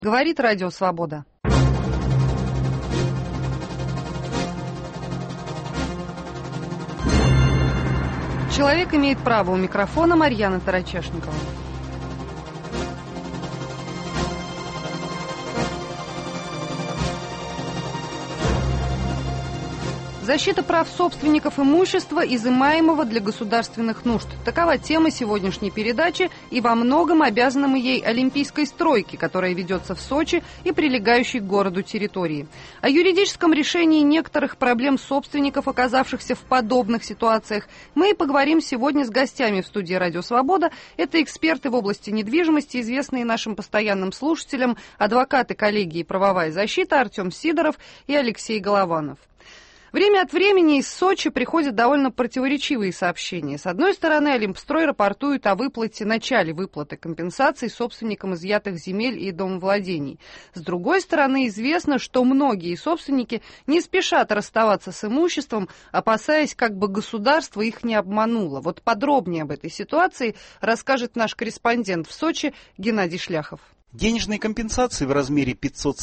Говорит Радио Свобода. Человек имеет право. У микрофона Марьяна Тарачешникова. Защита прав собственников имущества, изымаемого для государственных нужд. Такова тема сегодняшней передачи, и во многом обязаны мы ей олимпийской стройке, которая ведется в Сочи и прилегающей к городу территории. О юридическом решении некоторых проблем собственников, оказавшихся в подобных ситуациях, мы и поговорим сегодня с гостями в студии «Радио Свобода». Это эксперты в области недвижимости, известные нашим постоянным слушателям, адвокаты коллегии «Правовая защита» Артем Сидоров и Алексей Голованов. Время от времени из Сочи приходят довольно противоречивые сообщения. С одной стороны, Олимпстрой рапортует о начале выплаты компенсаций собственникам изъятых земель и домовладений. С другой стороны, известно, что многие собственники не спешат расставаться с имуществом, опасаясь, как бы государство их не обмануло. Вот подробнее об этой ситуации расскажет наш корреспондент в Сочи Геннадий Шляхов. Денежные компенсации в размере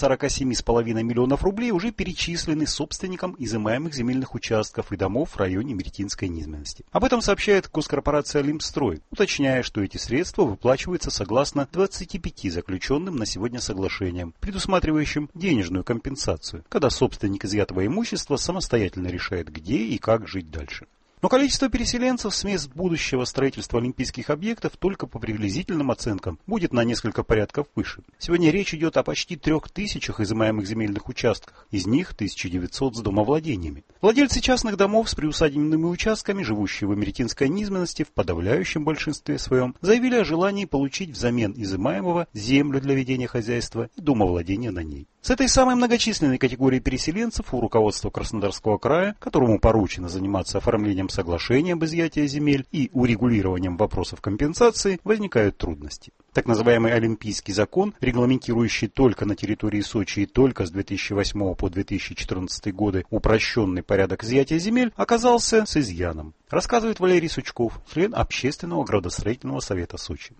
547,5 миллионов рублей уже перечислены собственникам изымаемых земельных участков и домов в районе Мертинской низменности. Об этом сообщает госкорпорация «Олимпстрой», уточняя, что эти средства выплачиваются согласно 25 заключенным на сегодня соглашениям, предусматривающим денежную компенсацию, когда собственник изъятого имущества самостоятельно решает, где и как жить дальше. Но количество переселенцев с мест будущего строительства олимпийских объектов только по приблизительным оценкам будет на несколько порядков выше. Сегодня речь идет о почти 3000 изымаемых земельных участках, из них 1900 с домовладениями. Владельцы частных домов с приусадебными участками, живущие в Мертинской низменности, в подавляющем большинстве своем заявили о желании получить взамен изымаемого землю для ведения хозяйства и домовладения на ней. С этой самой многочисленной категорией переселенцев у руководства Краснодарского края, которому поручено заниматься оформлением соглашения об изъятии земель и урегулированием вопросов компенсации, возникают трудности. Так называемый Олимпийский закон, регламентирующий только на территории Сочи и только с 2008 по 2014 годы упрощенный порядок изъятия земель, оказался с изъяном. Рассказывает Валерий Сучков, член Общественного градостроительного совета Сочи.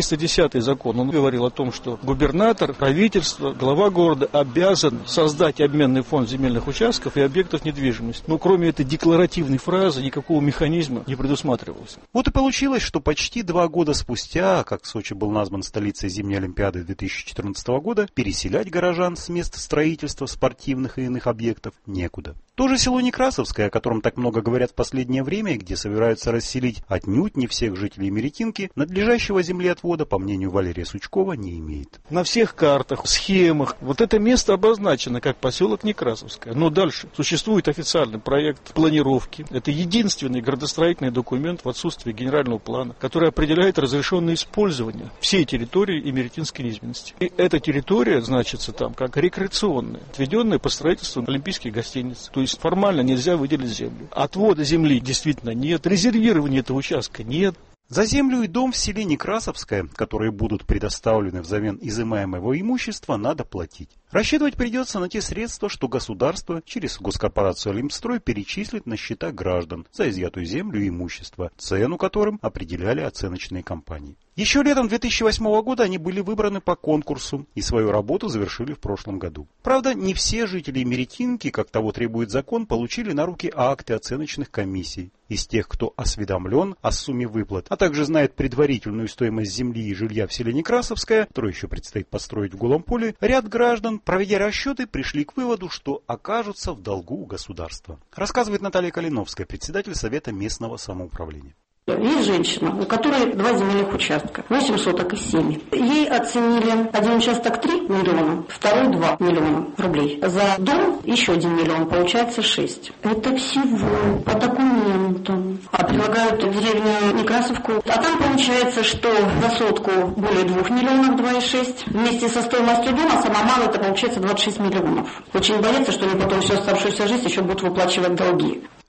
310 закон, он говорил о том, что губернатор, правительство, глава города обязан создать обменный фонд земельных участков и объектов недвижимости. Но кроме этой декларативной фразы никакого механизма не предусматривалось. Вот и получилось, что почти 2 года спустя, как Сочи был назван столицей зимней Олимпиады 2014 года, переселять горожан с мест строительства спортивных и иных объектов некуда. То же село Некрасовское, о котором так много говорят в последнее время, и где собираются расселить отнюдь не всех жителей Мертинки, надлежащего землеотвода, по мнению Валерия Сучкова, не имеет. На всех картах, схемах вот это место обозначено как поселок Некрасовское. Но дальше существует официальный проект планировки. Это единственный градостроительный документ в отсутствии генерального плана, который определяет разрешенное использование всей территории и Мертинской низменности. И эта территория значится там как рекреационная, отведенная по строительству олимпийских гостиниц. То есть формально нельзя выделить землю. Отвода земли действительно нет, резервирования этого участка нет. За землю и дом в селе Некрасовское, которые будут предоставлены взамен изымаемого имущества, надо платить. Рассчитывать придется на те средства, что государство через госкорпорацию «Олимпстрой» перечислит на счета граждан за изъятую землю и имущество, цену которым определяли оценочные компании. Еще летом 2008 года они были выбраны по конкурсу и свою работу завершили в прошлом году. Правда, не все жители Мертинки, как того требует закон, получили на руки акты оценочных комиссий. Из тех, кто осведомлен о сумме выплат, а также знает предварительную стоимость земли и жилья в селе Некрасовское, которое еще предстоит построить в голом поле, ряд граждан, проведя расчеты, пришли к выводу, что окажутся в долгу у государства. Рассказывает Наталья Калиновская, председатель Совета местного самоуправления. Есть женщина, у которой 2 земельных участка, 8 соток и 7. Ей оценили один участок 3 миллиона, второй 2 миллиона рублей. За дом еще 1 миллион, получается 6. Это всего по документам. А прилагают в деревню Некрасовку. А там получается, что за сотку более 2 миллионов, 2,6. Вместе со стоимостью дома сама мало, это получается 26 миллионов. Очень боятся, что они потом всю оставшуюся жизнь еще будут выплачивать долги.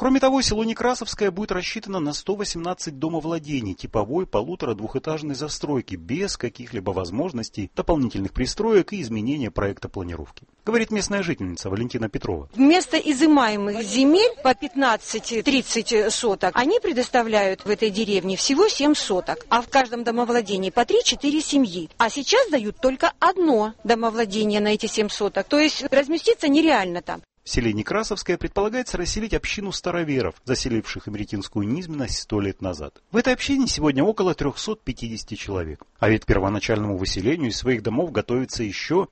Кроме того, село Некрасовское будет рассчитано на 118 домовладений типовой полутора-двухэтажной застройки без каких-либо возможностей дополнительных пристроек и изменения проекта планировки. Говорит местная жительница Валентина Петрова. Вместо изымаемых земель по 15-30 соток они предоставляют в этой деревне всего 7 соток, а в каждом домовладении по 3-4 семьи. А сейчас дают только одно домовладение на эти 7 соток, то есть разместиться нереально там. В селе Некрасовское предполагается расселить общину староверов, заселивших Имеретинскую низменность 100 лет назад. В этой общине сегодня около 350 человек. А ведь к первоначальному выселению из своих домов готовится еще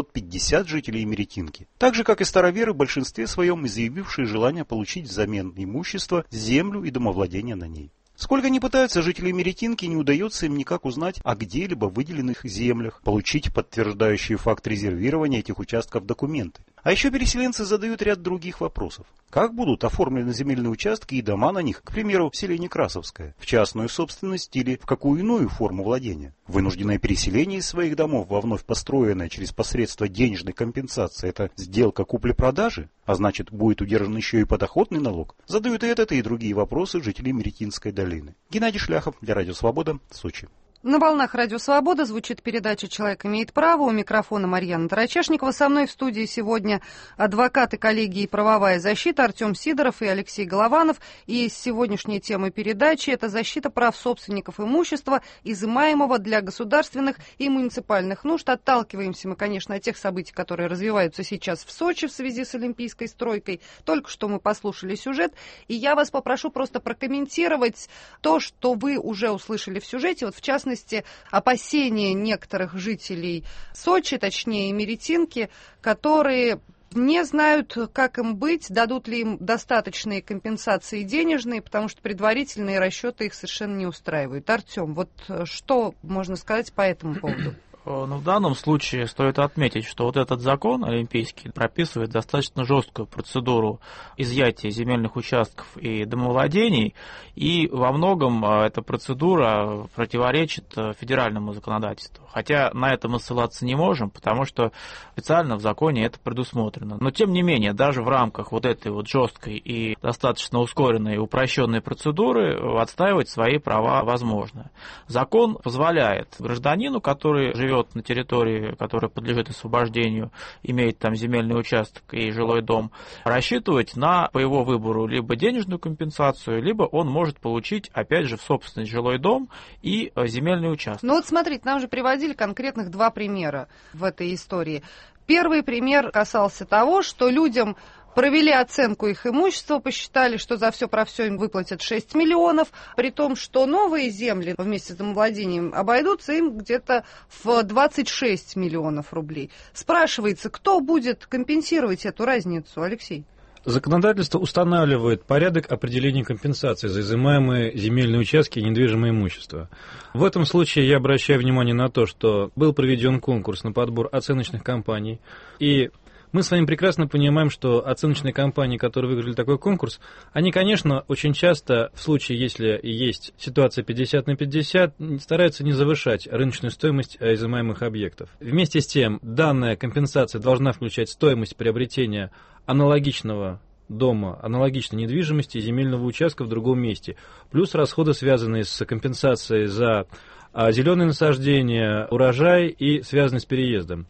550 жителей Имеретинки. Так же, как и староверы, в большинстве своем изъявившие желание получить взамен имущества землю и домовладение на ней. Сколько ни пытаются жители Имеретинки, не удается им никак узнать о где-либо выделенных землях, получить подтверждающие факт резервирования этих участков документы. А еще переселенцы задают ряд других вопросов. Как будут оформлены земельные участки и дома на них, к примеру, в селе Некрасовское, в частную собственность или в какую иную форму владения? Вынужденное переселение из своих домов во вновь построенное через посредство денежной компенсации – это сделка купли-продажи? А значит, будет удержан еще и подоходный налог? Задают и этот, и другие вопросы жители Имеретинской долины. Геннадий Шляхов для Радио Свобода, Сочи. На волнах Радио Свобода звучит передача «Человек имеет право». У микрофона Марьяна Тарачешникова. Со мной в студии сегодня адвокаты коллегии «Правовая защита» Артем Сидоров и Алексей Голованов. И сегодняшняя тема передачи – это защита прав собственников имущества, изымаемого для государственных и муниципальных нужд. Отталкиваемся мы, конечно, от тех событий, которые развиваются сейчас в Сочи в связи с олимпийской стройкой. Только что мы послушали сюжет. И я вас попрошу просто прокомментировать то, что вы уже услышали в сюжете. Вот в частности, опасения некоторых жителей Сочи, точнее Имеретинки, которые не знают, как им быть, дадут ли им достаточные компенсации денежные, потому что предварительные расчеты их совершенно не устраивают. Артем, вот что можно сказать по этому поводу? Но в данном случае стоит отметить, что вот этот закон олимпийский прописывает достаточно жесткую процедуру изъятия земельных участков и домовладений, и во многом эта процедура противоречит федеральному законодательству. Хотя на это мы ссылаться не можем, потому что специально в законе это предусмотрено. Но тем не менее, даже в рамках вот этой вот жесткой и достаточно ускоренной и упрощенной процедуры отстаивать свои права возможно. Закон позволяет гражданину, который живет на территории, которая подлежит освобождению, имеет там земельный участок и жилой дом, рассчитывать на, по его выбору, либо денежную компенсацию, либо он может получить, опять же, в собственность жилой дом и земельный участок. Ну вот смотрите, нам же приводили конкретных два примера в этой истории. Первый пример касался того, что людям провели оценку их имущества, посчитали, что за все про все им выплатят 6 миллионов, при том, что новые земли вместе с домовладением обойдутся им где-то в 26 миллионов рублей. Спрашивается, кто будет компенсировать эту разницу, Алексей? Законодательство устанавливает порядок определения компенсации за изымаемые земельные участки и недвижимое имущество. В этом случае я обращаю внимание на то, что был проведен конкурс на подбор оценочных компаний, и мы с вами прекрасно понимаем, что оценочные компании, которые выиграли такой конкурс, они, конечно, очень часто, в случае, если есть ситуация 50 на 50, стараются не завышать рыночную стоимость изымаемых объектов. Вместе с тем, данная компенсация должна включать стоимость приобретения аналогичного дома, аналогичной недвижимости и земельного участка в другом месте, плюс расходы, связанные с компенсацией за зеленые насаждения, урожай и связанные с переездом.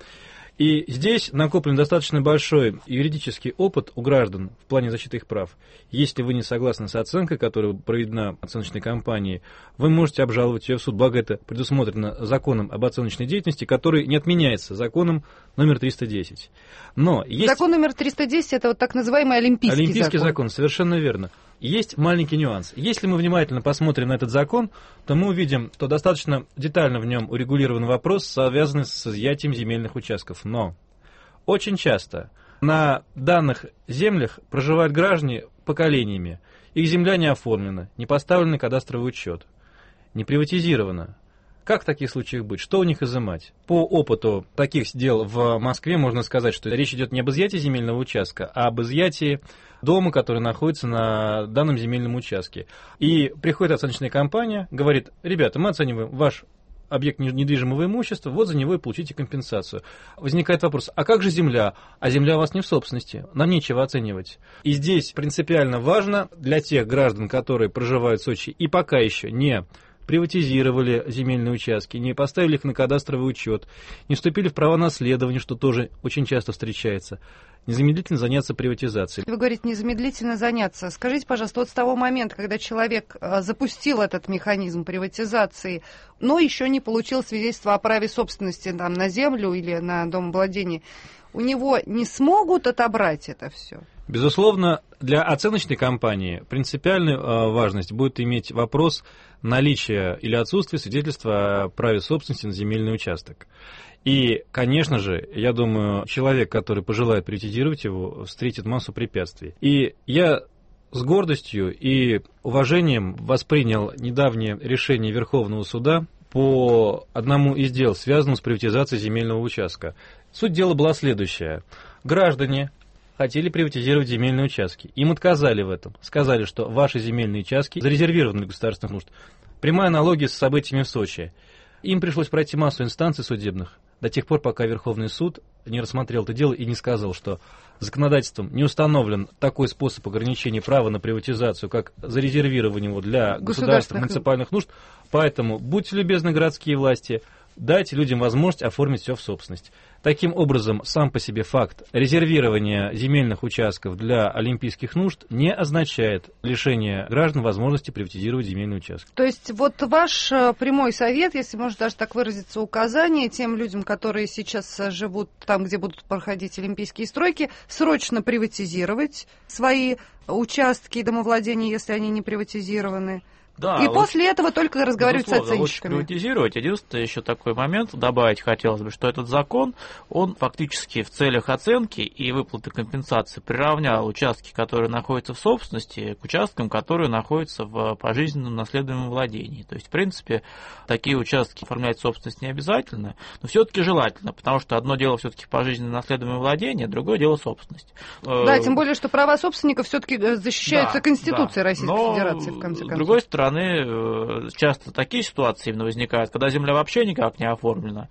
И здесь накоплен достаточно большой юридический опыт у граждан в плане защиты их прав. Если вы не согласны с оценкой, которая проведена оценочной компанией, вы можете обжаловать ее в суд, благо это предусмотрено законом об оценочной деятельности, который не отменяется законом номер 310. Но есть... Закон номер 310 – это вот так называемый Олимпийский закон, совершенно верно. Есть маленький нюанс. Если мы внимательно посмотрим на этот закон, то мы увидим, что достаточно детально в нем урегулирован вопрос, связанный с изъятием земельных участков. Но очень часто на данных землях проживают граждане поколениями. Их земля не оформлена, не поставлен кадастровый учет, не приватизирована. Как в таких случаях быть? Что у них изымать? По опыту таких дел в Москве можно сказать, что речь идет не об изъятии земельного участка, а об изъятии дома, который находится на данном земельном участке. И приходит оценочная компания, говорит: ребята, мы оцениваем ваш объект недвижимого имущества, вот за него и получите компенсацию. Возникает вопрос, а как же земля? А земля у вас не в собственности, нам нечего оценивать. И здесь принципиально важно для тех граждан, которые проживают в Сочи и пока еще не приватизировали земельные участки, не поставили их на кадастровый учет, не вступили в права наследования, что тоже очень часто встречается, незамедлительно заняться приватизацией. Вы говорите, незамедлительно заняться. Скажите, пожалуйста, вот с того момента, когда человек запустил этот механизм приватизации, но еще не получил свидетельство о праве собственности там, на землю или на домовладение, у него не смогут отобрать это все? Безусловно, для оценочной компании принципиальную важность будет иметь вопрос наличия или отсутствия свидетельства о праве собственности на земельный участок. И, конечно же, я думаю, человек, который пожелает приватизировать его, встретит массу препятствий. И я с гордостью и уважением воспринял недавнее решение Верховного суда по одному из дел, связанному с приватизацией земельного участка. Суть дела была следующая. Граждане хотели приватизировать земельные участки. Им отказали в этом. Сказали, что ваши земельные участки зарезервированы для государственных нужд. Прямая аналогия с событиями в Сочи. Им пришлось пройти массу инстанций судебных до тех пор, пока Верховный суд не рассмотрел это дело и не сказал, что законодательством не установлен такой способ ограничения права на приватизацию, как зарезервирование его для государственных муниципальных нужд. Поэтому будьте любезны, городские власти, дайте людям возможность оформить все в собственность. Таким образом, сам по себе факт резервирования земельных участков для олимпийских нужд не означает лишение граждан возможности приватизировать земельный участок. То есть вот ваш прямой совет, если можно даже так выразиться, указание тем людям, которые сейчас живут там, где будут проходить олимпийские стройки, срочно приватизировать свои участки домовладения, если они не приватизированы. Да, и после этого только разговаривать с оценщиками. Лучше приватизировать. Единственное, еще такой момент добавить хотелось бы, что этот закон, он фактически в целях оценки и выплаты компенсации приравнял участки, которые находятся в собственности, к участкам, которые находятся в пожизненном наследуемом владении. То есть, в принципе, такие участки оформлять в собственность не обязательно, но все-таки желательно, потому что одно дело все-таки пожизненное наследуемое владение, другое дело собственность. Да, тем более, что права собственников все-таки защищаются Конституцией Российской Федерации, в конце концов. С другой стороны, часто такие ситуации именно возникают, когда земля вообще никак не оформлена,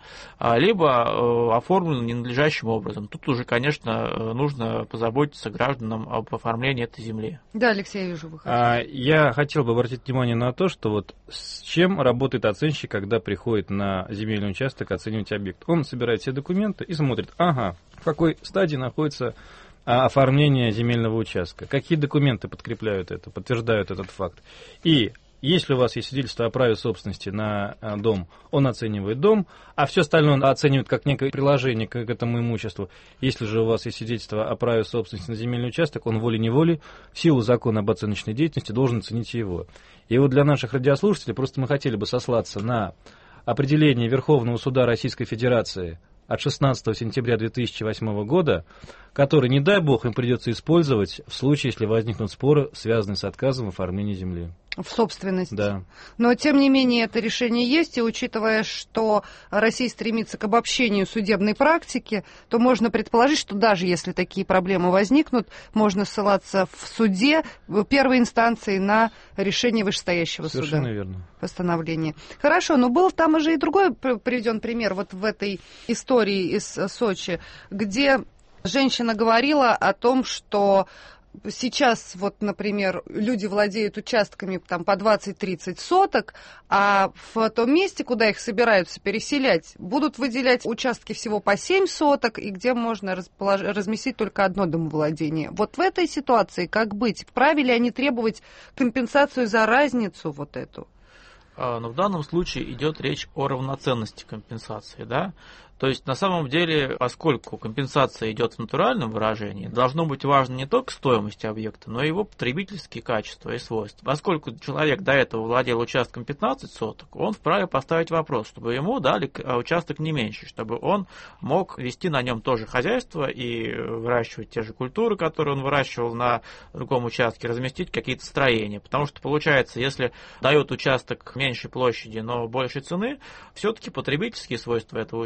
либо оформлена ненадлежащим образом. Тут уже, конечно, нужно позаботиться гражданам об оформлении этой земли. Да, Алексей, я вижу, вы хотите. Я хотел бы обратить внимание на то, что вот с чем работает оценщик, когда приходит на земельный участок оценивать объект. Он собирает все документы и смотрит, в какой стадии находится оформление земельного участка, какие документы подкрепляют это, подтверждают этот факт. И если у вас есть свидетельство о праве собственности на дом, он оценивает дом, а все остальное он оценивает как некое приложение к этому имуществу. Если же у вас есть свидетельство о праве собственности на земельный участок, он волей-неволей в силу закона об оценочной деятельности должен оценить его. И вот для наших радиослушателей просто мы хотели бы сослаться на определение Верховного суда Российской Федерации от 16 сентября 2008 года, который, не дай бог, им придется использовать в случае, если возникнут споры, связанные с отказом в оформлении земли. В собственности. Да. Но, тем не менее, это решение есть, и учитывая, что Россия стремится к обобщению судебной практики, то можно предположить, что даже если такие проблемы возникнут, можно ссылаться в суде первой инстанции на решение вышестоящего суда. Совершенно верно. Постановление. Хорошо, но был там уже и другой приведен пример вот в этой истории из Сочи, где женщина говорила о том, что сейчас, вот, например, люди владеют участками там, по 20-30 соток, а в том месте, куда их собираются переселять, будут выделять участки всего по 7 соток, и где можно разместить только одно домовладение. Вот в этой ситуации как быть? Вправе ли они требовать компенсацию за разницу вот эту? Но в данном случае идет речь о равноценности компенсации, да? То есть, на самом деле, поскольку компенсация идет в натуральном выражении, должно быть важно не только стоимость объекта, но и его потребительские качества и свойства. Поскольку человек до этого владел участком 15 соток, он вправе поставить вопрос, чтобы ему дали участок не меньше, чтобы он мог вести на нем тоже хозяйство и выращивать те же культуры, которые он выращивал на другом участке, разместить какие-то строения. Потому что, получается, если дает участок меньшей площади, но большей цены, все-таки потребительские свойства этого участка,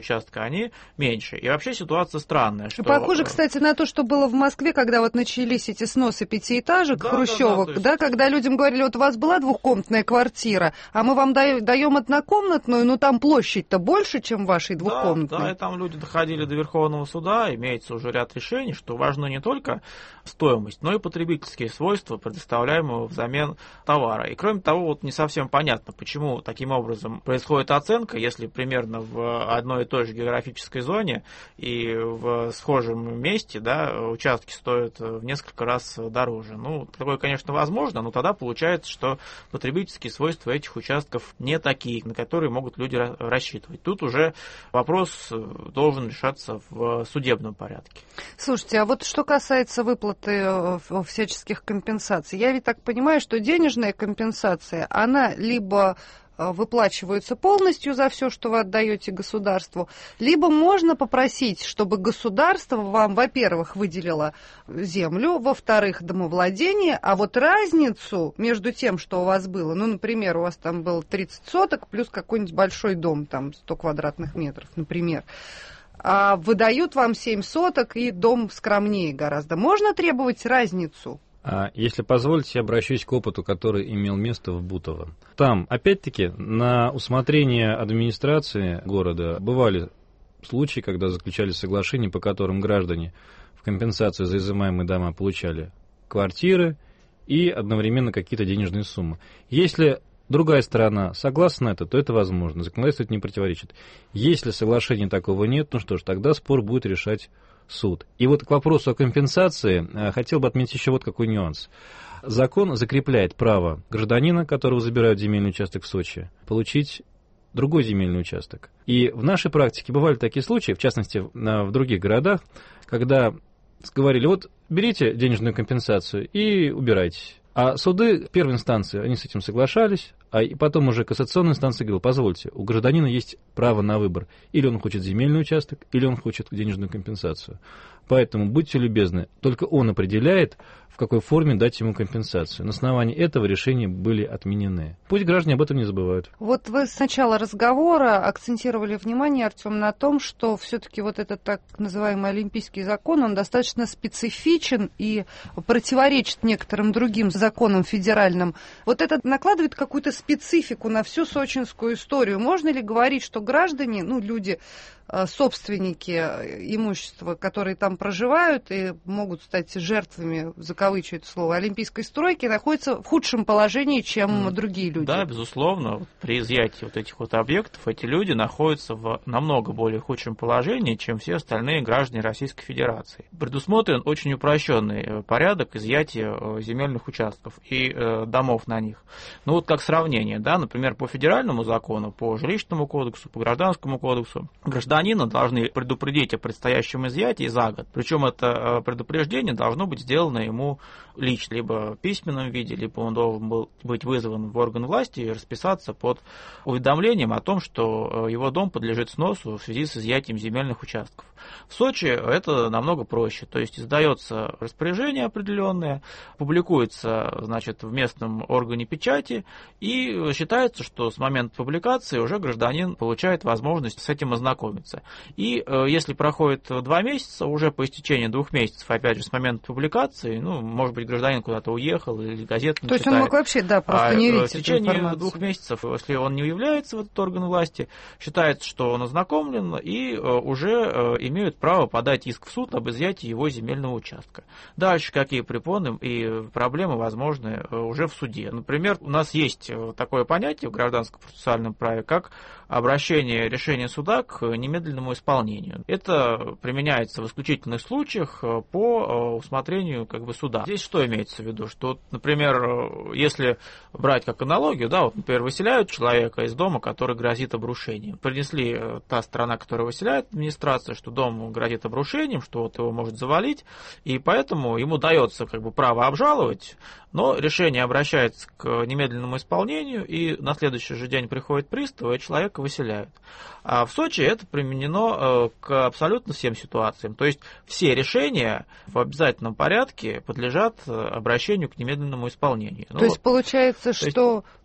они меньше. И вообще ситуация странная. Что... Похоже, кстати, на то, что было в Москве, когда вот начались эти сносы пятиэтажек, хрущевок, да, когда людям говорили, вот у вас была двухкомнатная квартира, а мы вам даем однокомнатную, но там площадь-то больше, чем в вашей двухкомнатной. Да, и там люди доходили до Верховного суда, имеется уже ряд решений, что важно не только стоимость, но и потребительские свойства, предоставляемого взамен товара. И кроме того, вот не совсем понятно, почему таким образом происходит оценка, если примерно в одной и той же географической зоне и в схожем месте, да, участки стоят в несколько раз дороже. Ну, такое, конечно, возможно, но тогда получается, что потребительские свойства этих участков не такие, на которые могут люди рассчитывать. Тут уже вопрос должен решаться в судебном порядке. Слушайте, а вот что касается выплаты всяческих компенсаций, я ведь так понимаю, что денежная компенсация, она либо выплачивается полностью за все, что вы отдаете государству, либо можно попросить, чтобы государство вам, во-первых, выделило землю, во-вторых, домовладение, а вот разницу между тем, что у вас было, ну, например, у вас там было 30 соток плюс какой-нибудь большой дом, там 100 квадратных метров, например, а выдают вам 7 соток и дом скромнее гораздо. Можно требовать разницу? Если позволите, я обращусь к опыту, который имел место в Бутово. Там, опять-таки, на усмотрение администрации города бывали случаи, когда заключали соглашения, по которым граждане в компенсацию за изымаемые дома получали квартиры и одновременно какие-то денежные суммы. Если другая сторона согласна на это, то это возможно. Законодательство это не противоречит. Если соглашения такого нет, ну что ж, тогда спор будет решать суд. И вот к вопросу о компенсации хотел бы отметить еще вот какой нюанс. Закон закрепляет право гражданина, которого забирают земельный участок в Сочи, получить другой земельный участок. И в нашей практике бывали такие случаи, в частности в других городах, когда говорили, вот берите денежную компенсацию и убирайтесь. А суды первой инстанции, они с этим соглашались, а потом уже кассационная инстанция говорила, позвольте, у гражданина есть право на выбор. Или он хочет земельный участок, или он хочет денежную компенсацию. Поэтому будьте любезны, только он определяет, в какой форме дать ему компенсацию. На основании этого решения были отменены. Пусть граждане об этом не забывают. Вот вы с начала разговора акцентировали внимание, Артем, на том, что все-таки вот этот так называемый олимпийский закон, он достаточно специфичен и противоречит некоторым другим законам федеральным. Вот это накладывает какую-то специфику на всю сочинскую историю. Можно ли говорить, что граждане, ну, люди, собственники имущества, которые там проживают и могут стать жертвами, закавычу это слово, олимпийской стройки, находятся в худшем положении, чем другие люди? Да, безусловно. При изъятии вот этих вот объектов эти люди находятся в намного более худшем положении, чем все остальные граждане Российской Федерации. Предусмотрен очень упрощенный порядок изъятия земельных участков и домов на них. Ну вот как сравнение, да, например, по федеральному закону, по жилищному кодексу, по гражданскому кодексу, гражданина должны предупредить о предстоящем изъятии за год. Причем это предупреждение должно быть сделано ему лично, либо в письменном виде, либо он должен был быть вызван в орган власти и расписаться под уведомлением о том, что его дом подлежит сносу в связи с изъятием земельных участков. В Сочи это намного проще, то есть издается распоряжение определенное, публикуется, значит, в местном органе печати, и считается, что с момента публикации уже гражданин получает возможность с этим ознакомиться. И если проходит 2 месяца, уже по истечении 2 месяцев, опять же, с момента публикации, ну, может быть, гражданин куда-то уехал или газету не читает. То есть он мог вообще, да, просто не видеть в течение 2 месяцев, если он не является в этот орган власти, считается, что он ознакомлен и уже имеют право подать иск в суд об изъятии его земельного участка. Дальше какие препоны и проблемы возможны уже в суде. Например, у нас есть такое понятие в гражданском процессуальном праве, как обращение решения суда к немедленному исполнению. Это применяется в исключительных случаях по усмотрению суда. Здесь что имеется в виду? Что, например, если брать как аналогию, да, вот, например, выселяют человека из дома, который грозит обрушением. Принесли та сторона, которая выселяет, администрация, что дом грозит обрушением, что вот его может завалить, и поэтому ему дается право обжаловать, но решение обращается к немедленному исполнению, и на следующий же день приходит пристав, и человека выселяют. А в Сочи это применено к абсолютно всем ситуациям. То есть все решения в обязательном порядке подлежат обращению к немедленному исполнению. То есть получается, что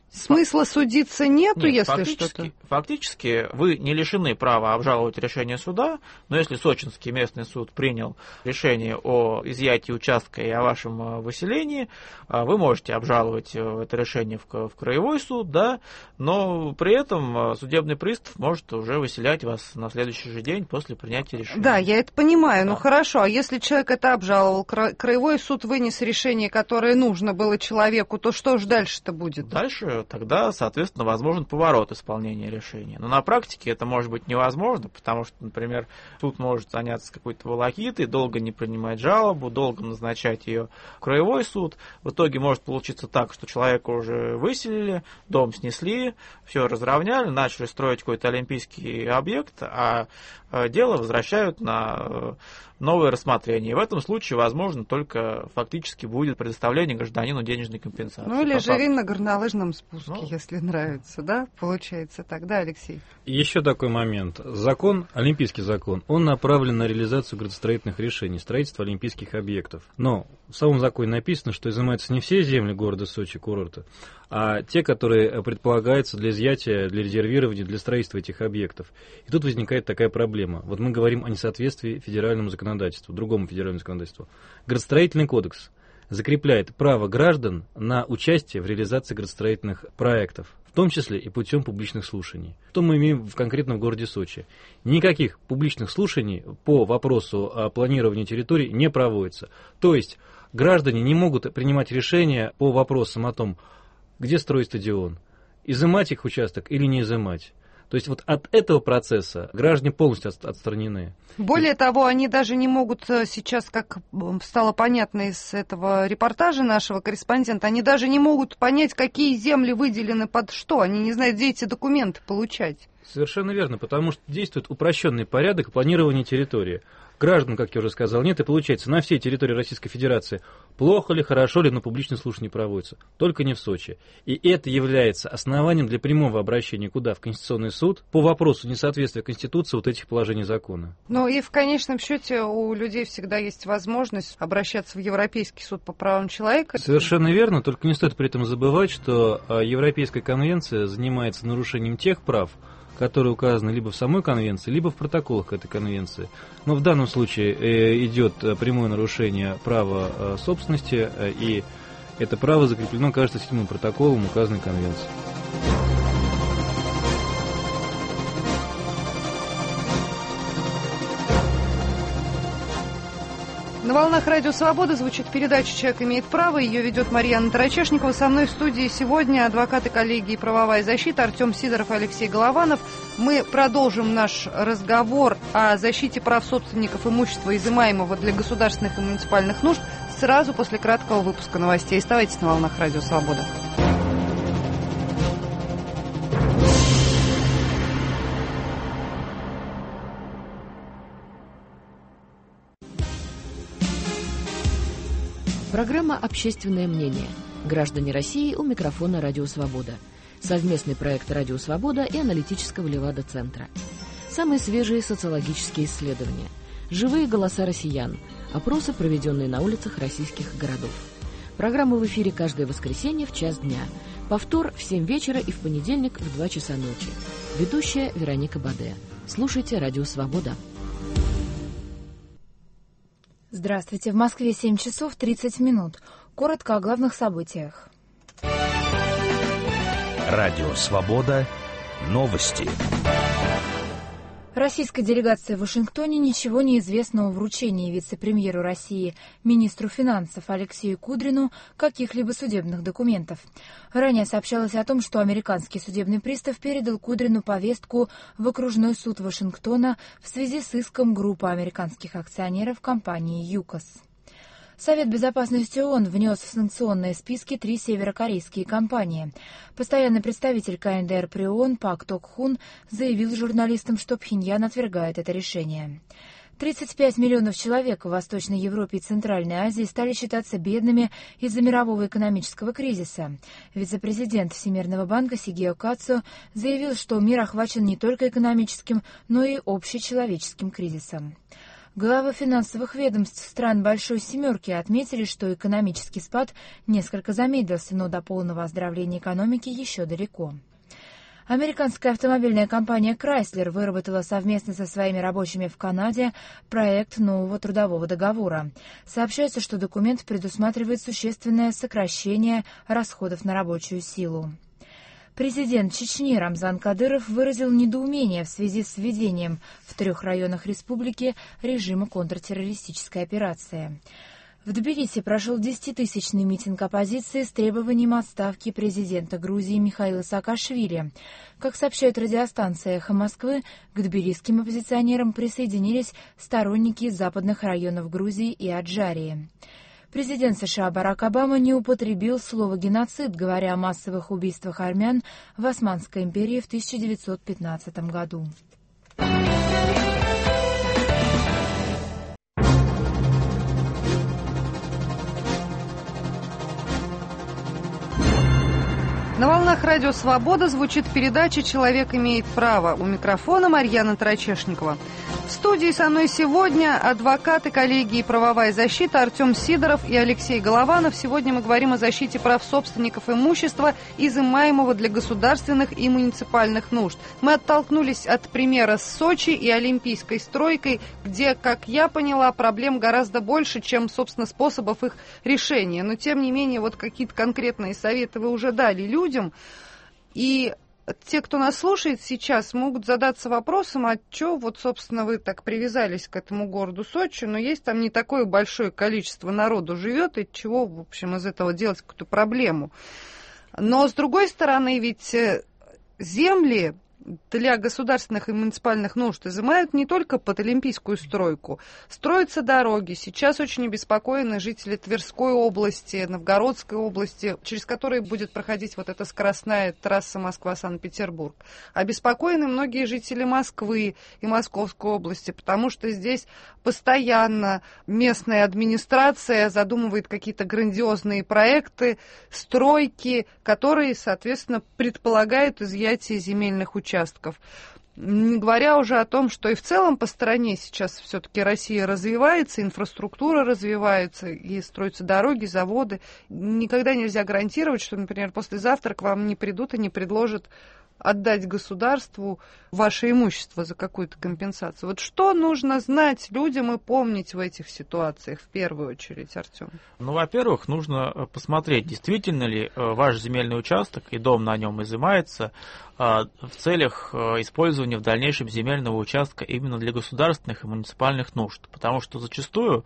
Смысла судиться нету, Нет, если что-то? Фактически вы не лишены права обжаловать решение суда, но если Сочинский местный суд принял решение о изъятии участка и о вашем выселении, вы можете обжаловать это решение в краевой суд, да, но при этом судебный пристав может уже выселять вас на следующий же день после принятия решения. Да, я это понимаю, Да. ну хорошо, а если человек это обжаловал, краевой суд вынес решение, которое нужно было человеку, то что же дальше-то будет? Дальше тогда, соответственно, возможен поворот исполнения решения. Но на практике это может быть невозможно, потому что, например, суд может заняться какой-то волокитой, долго не принимать жалобу, долго назначать ее в краевой суд. В итоге может получиться так, что человека уже выселили, дом снесли, все разровняли, начали строить какой-то олимпийский объект, а дело возвращают на новое рассмотрение. И в этом случае, возможно, только фактически будет предоставление гражданину денежной компенсации. Ну или живи на горнолыжном спуске, Ну. если нравится, да? Получается так, да, Алексей? Еще такой момент. Закон, олимпийский закон, он направлен на реализацию градостроительных решений, строительство олимпийских объектов. Но в самом законе написано, что изымаются не все земли города Сочи, курорта, а те, которые предполагаются для изъятия, для резервирования, для строительства этих объектов. И тут возникает такая проблема. Вот мы говорим о несоответствии федеральному законодательству, другому федеральному законодательству. Градостроительный кодекс закрепляет право граждан на участие в реализации градостроительных проектов, в том числе и путем публичных слушаний. Что мы имеем конкретно в городе Сочи? Никаких публичных слушаний по вопросу о планировании территорий не проводится. То есть граждане не могут принимать решения по вопросам о том, где строить стадион, изымать их участок или не изымать. То есть вот от этого процесса граждане полностью отстранены. Более того, они даже не могут сейчас, как стало понятно из этого репортажа нашего корреспондента, они даже не могут понять, какие земли выделены под что. Они не знают, где эти документы получать. Совершенно верно, потому что действует упрощенный порядок планирования территории. Граждан, как я уже сказал, нет, и получается, на всей территории Российской Федерации плохо ли, хорошо ли, но публичные слушания не проводятся. Только не в Сочи. И это является основанием для прямого обращения куда? В Конституционный суд по вопросу несоответствия Конституции вот этих положений закона. Ну и в конечном счете у людей всегда есть возможность обращаться в Европейский суд по правам человека. Совершенно верно, только не стоит при этом забывать, что Европейская конвенция занимается нарушением тех прав, которые указаны либо в самой конвенции, либо в протоколах к этой конвенции. Но в данном случае идет прямое нарушение права собственности, и это право закреплено, кажется, 7-м протоколом указанной конвенции. На волнах Радио Свобода звучит передача «Человек имеет право». Ее ведет Марьяна Тарачешникова. Со мной в студии сегодня адвокаты коллегии «Правовая защита» Артем Сидоров и Алексей Голованов. Мы продолжим наш разговор о защите прав собственников имущества, изымаемого для государственных и муниципальных нужд, сразу после краткого выпуска новостей. Оставайтесь на волнах Радио Свобода. Программа «Общественное мнение». Граждане России у микрофона «Радио Свобода». Совместный проект «Радио Свобода» и аналитического Левада-центра. Самые свежие социологические исследования. Живые голоса россиян. Опросы, проведенные на улицах российских городов. Программа в эфире каждое воскресенье в час дня. Повтор в 7 вечера и в понедельник в 2 часа ночи. Ведущая Вероника Баде. Слушайте «Радио Свобода». Здравствуйте. В Москве 7 часов 30 минут. Коротко о главных событиях. Радио «Свобода». Новости. Российской делегации в Вашингтоне ничего не известно о вручении вице-премьеру России, министру финансов Алексею Кудрину каких-либо судебных документов. Ранее сообщалось о том, что американский судебный пристав передал Кудрину повестку в окружной суд Вашингтона в связи с иском группы американских акционеров компании «ЮКОС». Совет безопасности ООН внес в санкционные списки 3 северокорейские компании. Постоянный представитель КНДР при ООН Пак Ток Хун заявил журналистам, что Пхеньян отвергает это решение. 35 миллионов человек в Восточной Европе и Центральной Азии стали считаться бедными из-за мирового экономического кризиса. Вице-президент Всемирного банка Сигио Кацу заявил, что мир охвачен не только экономическим, но и общечеловеческим кризисом. Главы финансовых ведомств стран Большой Семерки отметили, что экономический спад несколько замедлился, но до полного оздоровления экономики еще далеко. Американская автомобильная компания Chrysler выработала совместно со своими рабочими в Канаде проект нового трудового договора. Сообщается, что документ предусматривает существенное сокращение расходов на рабочую силу. Президент Чечни Рамзан Кадыров выразил недоумение в связи с введением в 3 районах республики режима контртеррористической операции. В Тбилиси прошел 10-тысячный митинг оппозиции с требованием отставки президента Грузии Михаила Саакашвили. Как сообщает радиостанция «Эхо Москвы», к тбилисским оппозиционерам присоединились сторонники западных районов Грузии и Аджарии. Президент США Барак Обама не употребил слово «геноцид», говоря о массовых убийствах армян в Османской империи в 1915 году. На волнах радио «Свобода» звучит передача «Человек имеет право». У микрофона Марьяна Тарачешникова. В студии со мной сегодня адвокаты коллегии «Правовая защита» Артем Сидоров и Алексей Голованов. Сегодня мы говорим о защите прав собственников имущества, изымаемого для государственных и муниципальных нужд. Мы оттолкнулись от примера с Сочи и олимпийской стройкой, где, как я поняла, проблем гораздо больше, чем, собственно, способов их решения. Но, тем не менее, вот какие-то конкретные советы вы уже дали людям. И те, кто нас слушает сейчас, могут задаться вопросом, а что, вот, собственно, вы так привязались к этому городу Сочи, но есть там не такое большое количество народу живет, и чего, в общем, из этого делать какую-то проблему. Но, с другой стороны, ведь земли для государственных и муниципальных нужд изымают не только под олимпийскую стройку. Строятся дороги. Сейчас очень обеспокоены жители Тверской области, Новгородской области, через которые будет проходить вот эта скоростная трасса Москва-Санкт-Петербург. Обеспокоены многие жители Москвы и Московской области, потому что здесь постоянно местная администрация задумывает какие-то грандиозные проекты, стройки, которые, соответственно, предполагают изъятие земельных участков. Не говоря уже о том, что и в целом по стране сейчас все-таки Россия развивается, инфраструктура развивается, и строятся дороги, заводы. Никогда нельзя гарантировать, что, например, послезавтра к вам не придут и не предложат отдать государству ваше имущество за какую-то компенсацию. Вот что нужно знать людям и помнить в этих ситуациях в первую очередь, Артем? Ну, во-первых, нужно посмотреть, действительно ли ваш земельный участок и дом на нем изымается в целях использования в дальнейшем земельного участка именно для государственных и муниципальных нужд. Потому что зачастую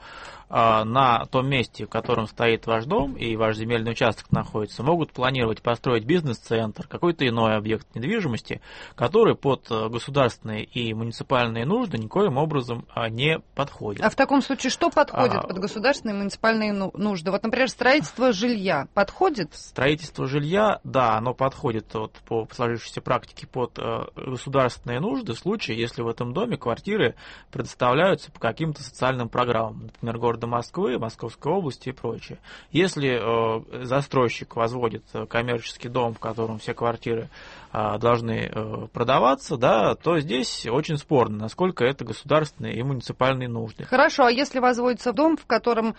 на том месте, в котором стоит ваш дом и ваш земельный участок находится, могут планировать построить бизнес-центр, какой-то иной объект недвижимости, который под государственные и муниципальные нужды никоим образом не подходит. А в таком случае что подходит под государственные и муниципальные нужды? Вот, например, строительство жилья подходит? Строительство жилья, да, оно подходит вот, по сложившейся практике под государственные нужды в случае, если в этом доме квартиры предоставляются по каким-то социальным программам, например, города Москвы, Московской области и прочее. Если застройщик возводит коммерческий дом, в котором все квартиры должны продаваться, да, то здесь очень спорно, насколько это государственные и муниципальные нужды. Хорошо, а если возводится дом, в котором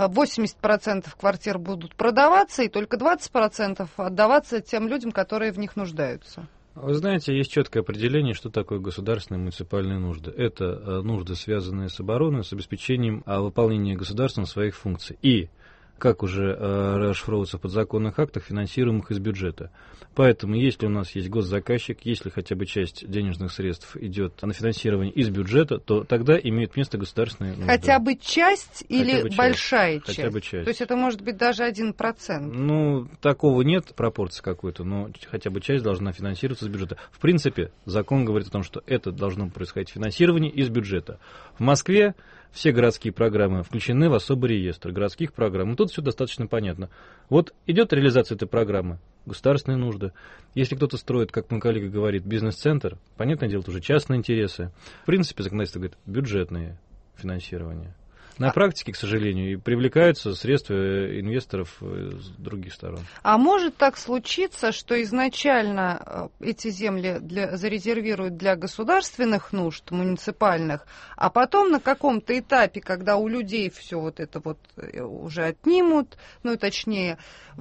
80% квартир будут продаваться и только 20% отдаваться тем людям, которые в них нуждаются? Вы знаете, есть четкое определение, что такое государственные и муниципальные нужды. Это нужды, связанные с обороной, с обеспечением выполнения государством своих функций. И, как уже расшифровывается в подзаконных актах, финансируемых из бюджета. Поэтому, если у нас есть госзаказчик, если хотя бы часть денежных средств идет на финансирование из бюджета, то тогда имеет место государственные нужды. Хотя бы часть или большая часть? Хотя бы часть. То есть это может быть даже 1%? Ну, такого нет, пропорции какой-то, но хотя бы часть должна финансироваться из бюджета. В принципе, закон говорит о том, что это должно происходить финансирование из бюджета. В Москве все городские программы включены в особый реестр городских программ. И тут все достаточно понятно. Вот идет реализация этой программы, государственные нужды. Если кто-то строит, как мой коллега говорит, бизнес-центр, понятное дело, это уже частные интересы. В принципе, законодательство говорит бюджетные финансирования. На практике, к сожалению, и привлекаются средства инвесторов с других сторон. А может так случиться, что изначально эти земли зарезервируют для государственных нужд, муниципальных, а потом на каком-то этапе, когда у людей все вот это вот уже отнимут, ну, точнее,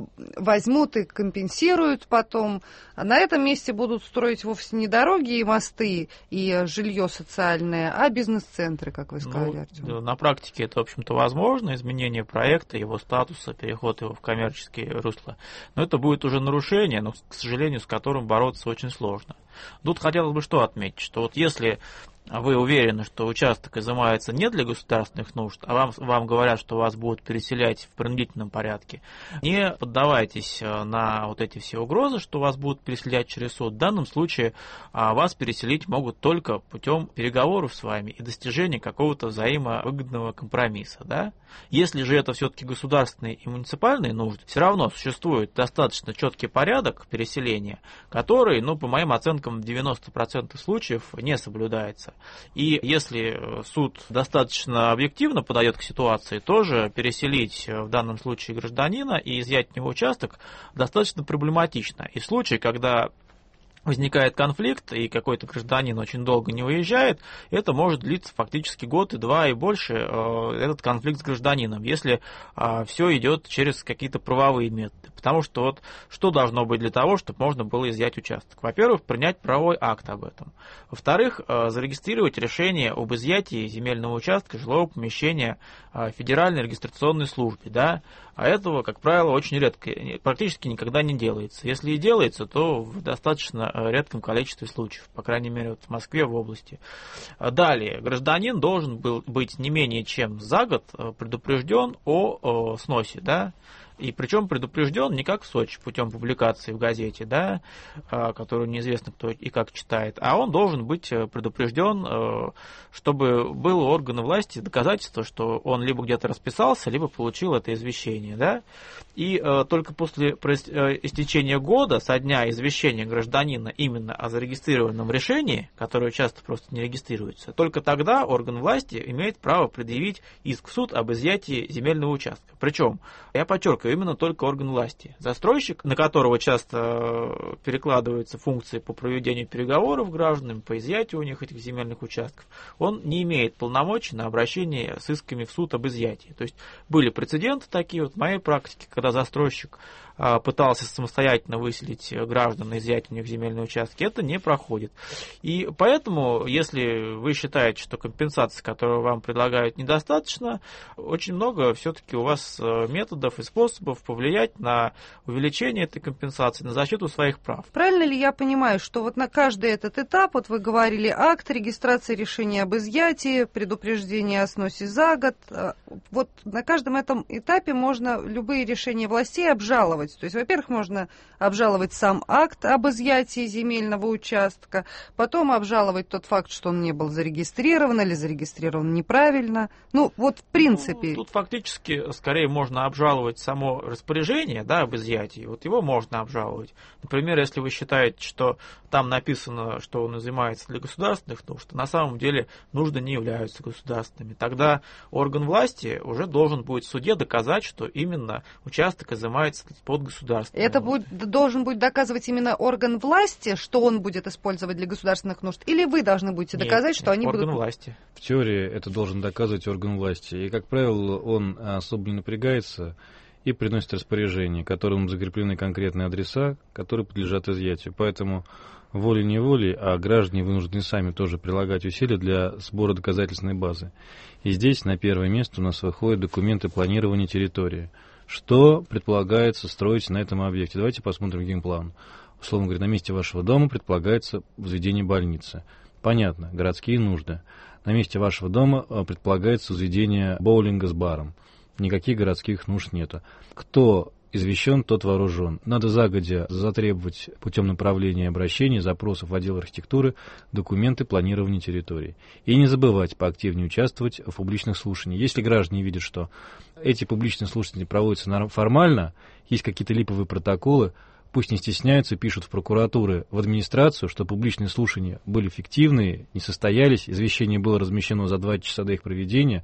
возьмут и компенсируют потом, а на этом месте будут строить вовсе не дороги и мосты, и жилье социальное, а бизнес-центры, как вы сказали, Артем? На практике это, в общем-то, возможно, изменение проекта, его статуса, переход его в коммерческие русла. Но это будет уже нарушение, но, к сожалению, с которым бороться очень сложно. Тут хотелось бы что отметить, что вот если вы уверены, что участок изымается не для государственных нужд, а вам говорят, что вас будут переселять в принудительном порядке, не поддавайтесь на вот эти все угрозы, что вас будут переселять через суд. В данном случае вас переселить могут только путем переговоров с вами и достижения какого-то взаимовыгодного компромисса. Да? Если же это все-таки государственные и муниципальные нужды, все равно существует достаточно четкий порядок переселения, который, по моим оценкам, в 90% случаев не соблюдается. И если суд достаточно объективно подойдет к ситуации, тоже переселить в данном случае гражданина и изъять у него участок достаточно проблематично. И в случае, когда возникает конфликт, и какой-то гражданин очень долго не выезжает, это может длиться фактически год, и два, и больше, этот конфликт с гражданином, если все идет через какие-то правовые методы. Потому что вот что должно быть для того, чтобы можно было изъять участок? Во-первых, принять правовой акт об этом. Во-вторых, зарегистрировать решение об изъятии земельного участка, жилого помещения в Федеральной регистрационной службе. Да? А этого, как правило, очень редко, практически никогда не делается. Если и делается, то в достаточно редком количестве случаев, по крайней мере, вот в Москве, в области. Далее, гражданин должен был быть не менее чем за год предупрежден о сносе, да, и причем предупрежден не как в Сочи путем публикации в газете, да, которую неизвестно кто и как читает, а он должен быть предупрежден, чтобы было у органа власти доказательство, что он либо где-то расписался, либо получил это извещение. Да? И только после истечения года со дня извещения гражданина именно о зарегистрированном решении, которое часто просто не регистрируется, только тогда орган власти имеет право предъявить иск в суд об изъятии земельного участка. Причем, я подчеркиваю, именно только орган власти. Застройщик, на которого часто перекладываются функции по проведению переговоров гражданам, по изъятию у них этих земельных участков, он не имеет полномочий на обращение с исками в суд об изъятии. То есть были прецеденты такие вот в моей практике, когда застройщик пытался самостоятельно выселить граждан и изъять у них земельные участки, это не проходит. И поэтому, если вы считаете, что компенсации, которую вам предлагают, недостаточно, очень много все-таки у вас методов и способов повлиять на увеличение этой компенсации, на защиту своих прав. Правильно ли я понимаю, что вот на каждый этот этап, вот вы говорили, акт регистрации решения об изъятии, предупреждение о сносе за год, вот на каждом этом этапе можно любые решения властей обжаловать. То есть, во-первых, можно обжаловать сам акт об изъятии земельного участка, потом обжаловать тот факт, что он не был зарегистрирован или зарегистрирован неправильно. Ну, вот в принципе. Тут фактически скорее можно обжаловать само распоряжение, да, об изъятии. Вот его можно обжаловать. Например, если вы считаете, что там написано, что он изымается для государственных нужд, на самом деле нужды не являются государственными. Тогда орган власти уже должен будет в суде доказать, что именно участок изымается под государственные Это нужды. Должен будет доказывать именно орган власти, что он будет использовать для государственных нужд, или вы должны будете доказать, что они орган будут... власти. В теории это должен доказывать орган власти. И, как правило, он особо не напрягается и приносит распоряжение, которым закреплены конкретные адреса, которые подлежат изъятию. Поэтому волей-неволей, а граждане вынуждены сами тоже прилагать усилия для сбора доказательственной базы. И здесь на первое место у нас выходят документы планирования территории. Что предполагается строить на этом объекте? Давайте посмотрим генплан. Условно говоря, на месте вашего дома предполагается возведение больницы. Понятно, городские нужды. На месте вашего дома предполагается возведение боулинга с баром. Никаких городских нужд нету. Кто извещен, тот вооружен. Надо загодя затребовать путем направления обращений, запросов в отдел архитектуры, документы планирования территории. И не забывать поактивнее участвовать в публичных слушаниях. Если граждане видят, что эти публичные слушания проводятся формально, есть какие-то липовые протоколы, пусть не стесняются, пишут в прокуратуры, в администрацию, что публичные слушания были фиктивные, не состоялись, извещение было размещено за 2 часа до их проведения,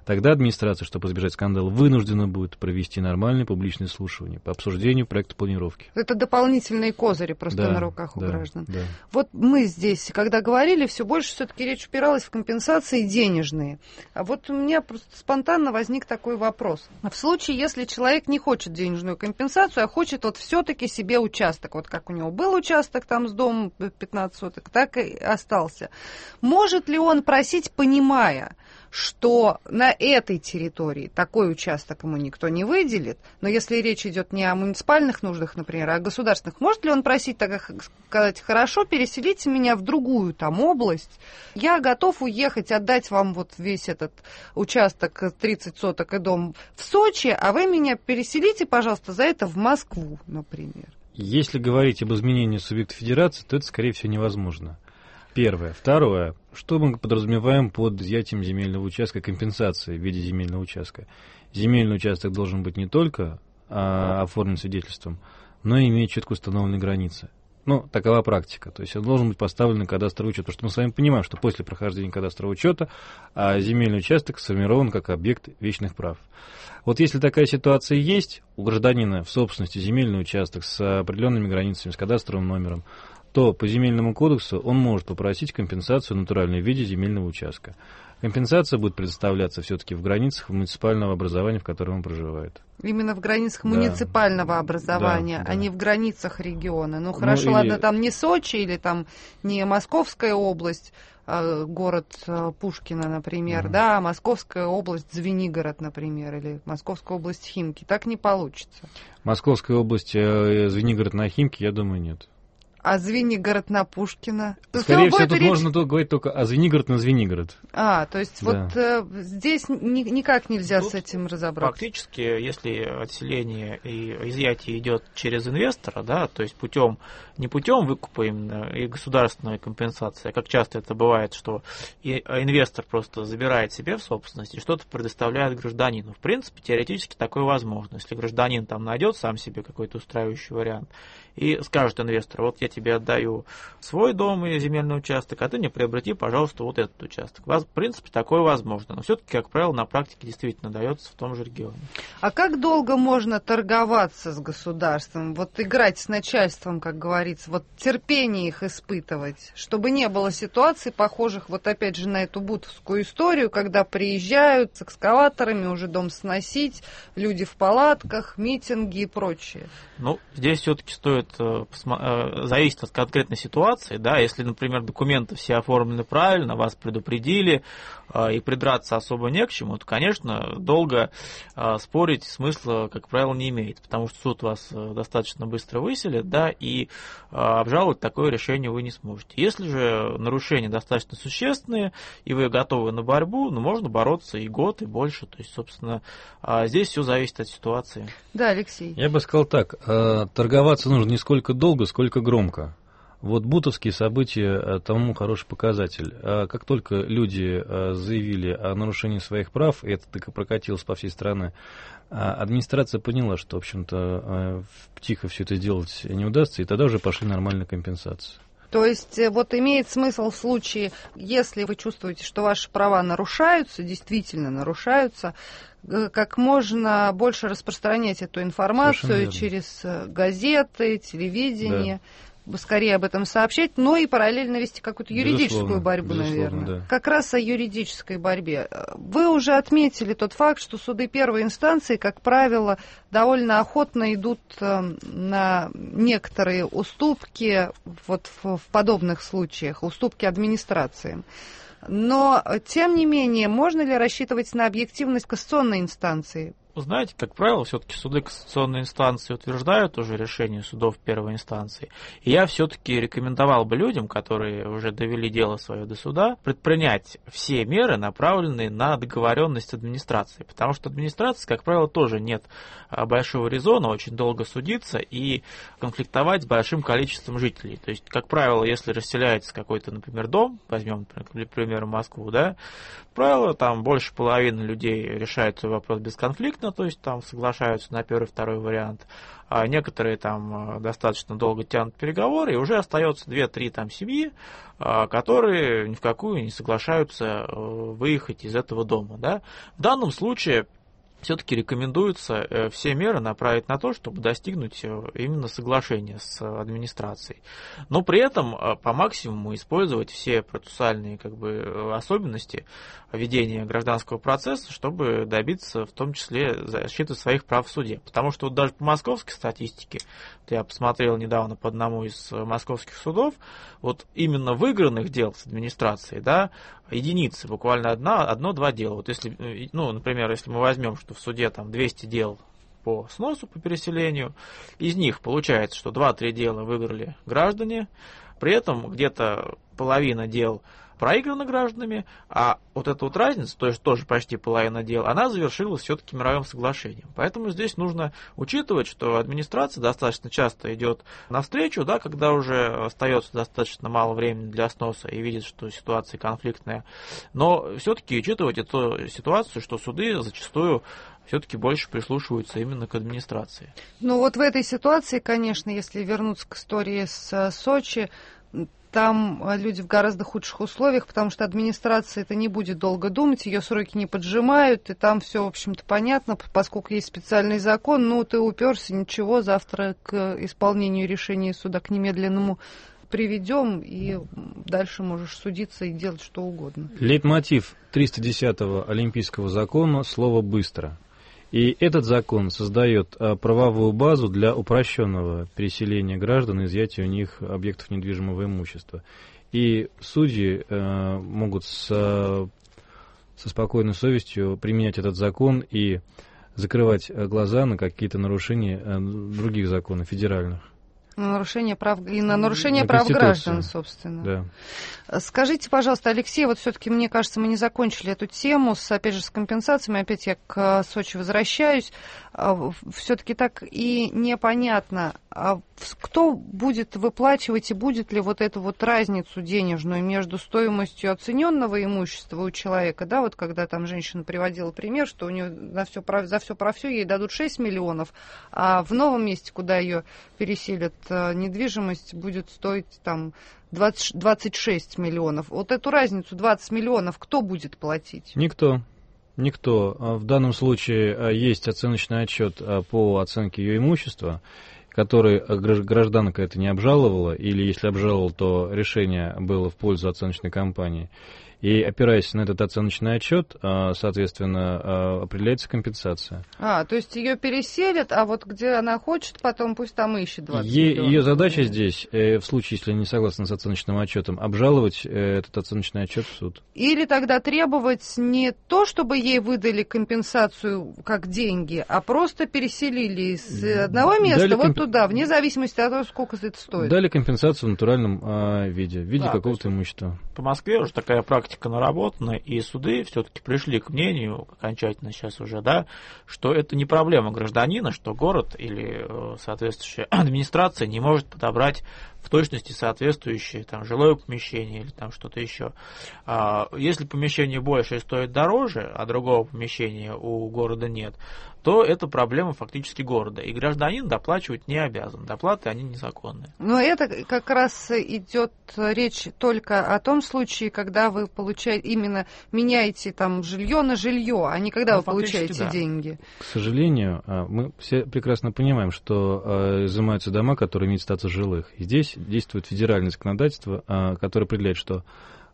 Тогда администрация, чтобы избежать скандала, вынуждена будет провести нормальное публичное слушание по обсуждению проекта планировки. Это дополнительные козыри просто на руках у граждан. Да. Вот мы здесь, когда говорили, все больше все-таки речь упиралась в компенсации денежные. А вот у меня просто спонтанно возник такой вопрос. В случае, если человек не хочет денежную компенсацию, а хочет вот все-таки себе участок, вот как у него был участок там с домом 15 соток, так и остался. Может ли он просить, понимая, что на этой территории такой участок ему никто не выделит, но если речь идет не о муниципальных нуждах, например, а о государственных, может ли он просить, так сказать, хорошо, переселите меня в другую там область, я готов уехать, отдать вам вот весь этот участок 30 соток и дом в Сочи, а вы меня переселите, пожалуйста, за это в Москву, например. Если говорить об изменении субъекта федерации, то это, скорее всего, невозможно. Первое. Второе. Что мы подразумеваем под изъятием земельного участка, компенсации в виде земельного участка? Земельный участок должен быть не только оформлен свидетельством, но и иметь четко установленные границы. Ну, такова практика. То есть он должен быть поставлен на кадастровый учет. Потому что мы с вами понимаем, что после прохождения кадастрового учета земельный участок сформирован как объект вечных прав. Вот если такая ситуация есть, у гражданина в собственности земельный участок с определенными границами, с кадастровым номером, то по земельному кодексу он может попросить компенсацию в натуральном виде земельного участка. Компенсация будет предоставляться все-таки в границах муниципального образования, в котором он проживает. Именно в границах муниципального образования, а не в границах региона. Ну хорошо, ладно, там не Сочи или там не Московская область, город Пушкино, например, да, а Московская область Звенигород, например, или Московская область Химки. Так не получится. Московская область Звенигород на Химки, я думаю, нет. А Звенигород на Пушкино? Скорее всего, тут можно говорить только о Звенигород на Звенигород. То есть вот здесь никак нельзя с этим разобраться. Фактически, если отселение и изъятие идет через инвестора, да, то есть не путем выкупа именно и государственной компенсации, а как часто это бывает, что инвестор просто забирает себе в собственность и что-то предоставляет гражданину. В принципе, теоретически такое возможно. Если гражданин там найдет сам себе какой-то устраивающий вариант и скажет инвестору: вот я тебе отдаю свой дом и земельный участок, а ты мне приобрети, пожалуйста, вот этот участок. В принципе, такое возможно. Но все-таки, как правило, на практике действительно дается в том же регионе. А как долго можно торговаться с государством? Вот играть с начальством, как говорится, вот терпение их испытывать, чтобы не было ситуаций, похожих вот опять же на эту бутовскую историю, когда приезжают с экскаваторами уже дом сносить, люди в палатках, митинги и прочее. Ну, здесь все-таки стоит зависит от конкретной ситуации, да, если, например, документы все оформлены правильно, вас предупредили, и придраться особо не к чему, то, конечно, долго спорить смысла, как правило, не имеет, потому что суд вас достаточно быстро выселит, да, и обжаловать такое решение вы не сможете. Если же нарушения достаточно существенные, и вы готовы на борьбу, можно бороться и год, и больше, то есть, собственно, здесь все зависит от ситуации. Да, Алексей. Я бы сказал так, торговаться нужно не сколько долго, сколько громко. Вот бутовские события тому хороший показатель. Как только люди заявили о нарушении своих прав, и это так и прокатилось по всей стране, администрация поняла, что, в общем-то, тихо все это сделать не удастся, и тогда уже пошли нормальные компенсации. То есть вот имеет смысл в случае, если вы чувствуете, что ваши права нарушаются, действительно нарушаются, как можно больше распространять эту информацию через газеты, телевидение, скорее об этом сообщать, но и параллельно вести какую-то юридическую борьбу, наверное. Да. Как раз о юридической борьбе. Вы уже отметили тот факт, что суды первой инстанции, как правило, довольно охотно идут на некоторые уступки вот в подобных случаях, уступки администрациям. Но, тем не менее, можно ли рассчитывать на объективность кассационной инстанции? Знаете, как правило, все-таки суды кассационной инстанции утверждают уже решение судов первой инстанции. И я все-таки рекомендовал бы людям, которые уже довели дело свое до суда, предпринять все меры, направленные на договоренность администрации. Потому что администрации, как правило, тоже нет большого резона очень долго судиться и конфликтовать с большим количеством жителей. То есть, как правило, если расселяется какой-то, например, дом, возьмем, для примера, Москву, да, как правило, там больше половины людей решают свой вопрос бесконфликтно, мгновенно, то есть там соглашаются на первый, второй вариант. А некоторые там достаточно долго тянут переговоры, и уже остается 2-3 там семьи, которые ни в какую не соглашаются выехать из этого дома. Да? В данном случае все-таки рекомендуется все меры направить на то, чтобы достигнуть именно соглашения с администрацией. Но при этом по максимуму использовать все процессуальные особенности ведения гражданского процесса, чтобы добиться в том числе защиты своих прав в суде. Потому что вот даже по московской статистике, я посмотрел недавно по одному из московских судов, вот именно выигранных дел с администрацией, да, единицы, буквально одно-два дела. Вот если, например, если мы возьмем, что в суде там 200 дел по сносу, по переселению, из них получается, что 2-3 дела выиграли граждане, при этом где-то половина дел проиграна гражданами, а вот эта вот разница, то есть тоже почти половина дел, она завершилась все-таки мировым соглашением. Поэтому здесь нужно учитывать, что администрация достаточно часто идет навстречу, да, когда уже остается достаточно мало времени для сноса и видит, что ситуация конфликтная, но все-таки учитывать эту ситуацию, что суды зачастую все-таки больше прислушиваются именно к администрации. Ну вот в этой ситуации, конечно, если вернуться к истории с Сочи, там люди в гораздо худших условиях, потому что администрация это не будет долго думать, ее сроки не поджимают, и там все, в общем-то, понятно, поскольку есть специальный закон, ты уперся, ничего, завтра к исполнению решения суда, к немедленному приведем, и дальше можешь судиться и делать что угодно. Лейтмотив 310-го Олимпийского закона «Слово быстро». И этот закон создает правовую базу для упрощенного переселения граждан и изъятия у них объектов недвижимого имущества. И судьи могут со спокойной совестью применять этот закон и закрывать глаза на какие-то нарушения других законов федеральных. На нарушение прав граждан, собственно. Да. Скажите, пожалуйста, Алексей, вот все-таки, мне кажется, мы не закончили эту тему, опять же, с компенсациями, опять я к Сочи возвращаюсь. Все-таки так и непонятно, кто будет выплачивать и будет ли вот эту вот разницу денежную между стоимостью оцененного имущества у человека, да, вот когда там женщина приводила пример, что у нее за все про все ей дадут 6 миллионов, а в новом месте, куда ее переселят, недвижимость будет стоить там 26 миллионов. Вот эту разницу 20 миллионов кто будет платить? Никто. В данном случае есть оценочный отчет по оценке ее имущества, который гражданка это не обжаловала, или если обжаловала, то решение было в пользу оценочной компании. И опираясь на этот оценочный отчет, соответственно, определяется компенсация. То есть ее переселят, а вот где она хочет, потом пусть там ищет 20 миллионов. Ее задача здесь, в случае, если не согласна с оценочным отчетом, обжаловать этот оценочный отчет в суд. Или тогда требовать не то, чтобы ей выдали компенсацию как деньги, а просто переселили из одного места туда, вне зависимости от того, сколько это стоит. Дали компенсацию в натуральном виде, какого-то имущества. По Москве уже такая практика наработана, и суды все-таки пришли к мнению, окончательно сейчас уже, да, что это не проблема гражданина, что город или соответствующая администрация не может подобрать в точности соответствующее там жилое помещение или там что-то еще. Если помещение больше и стоит дороже, а другого помещения у города нет, то это проблема фактически города. И гражданин доплачивать не обязан. Доплаты, они незаконные. Но это как раз идет речь только о том случае, когда вы получаете, именно меняете там жилье на жилье, а не когда вы получаете деньги. К сожалению, мы все прекрасно понимаем, что изымаются дома, которые имеют статус жилых. И здесь действует федеральное законодательство, которое определяет, что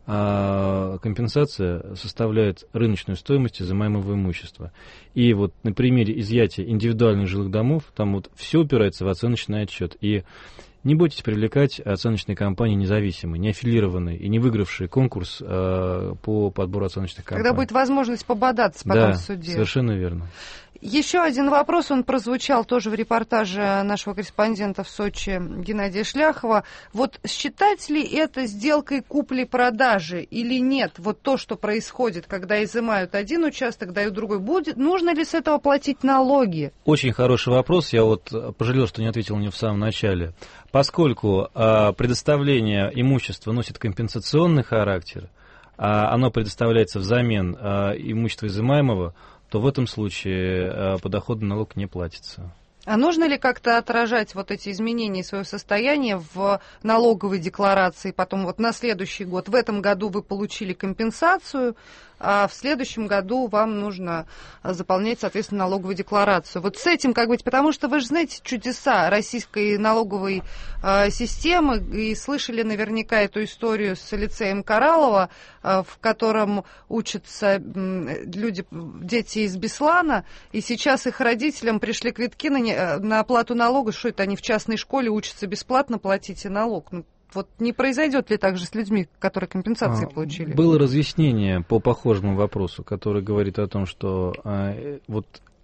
компенсация составляет рыночную стоимость изымаемого имущества. И вот на примере изъятия индивидуальных жилых домов, там вот все упирается в оценочный отчет. И не бойтесь привлекать оценочные компании независимые, не аффилированные и не выигравшие конкурс по подбору оценочных компаний. Когда будет возможность пободаться потом в суде. Да, совершенно верно. Еще один вопрос, он прозвучал тоже в репортаже нашего корреспондента в Сочи Геннадия Шляхова. Вот считать ли это сделкой купли-продажи или нет? Вот то, что происходит, когда изымают один участок, дают другой, нужно ли с этого платить налоги? Очень хороший вопрос, я вот пожалел, что не ответил мне в самом начале. Поскольку предоставление имущества носит компенсационный характер, оно предоставляется взамен имущества изымаемого, то в этом случае подоходный налог не платится. А нужно ли как-то отражать вот эти изменения своего состояния в налоговой декларации, потом вот на следующий год? В этом году вы получили компенсацию, а в следующем году вам нужно заполнять, соответственно, налоговую декларацию. Вот с этим как быть? Потому что вы же знаете чудеса российской налоговой системы, и слышали наверняка эту историю с лицеем Кораллова, в котором учатся люди, дети из Беслана, и сейчас их родителям пришли квитки на оплату налога, что это они в частной школе учатся бесплатно, платите налог. Вот не произойдет ли так же с людьми, которые компенсации получили? Было разъяснение по похожему вопросу, который говорит о том, что вот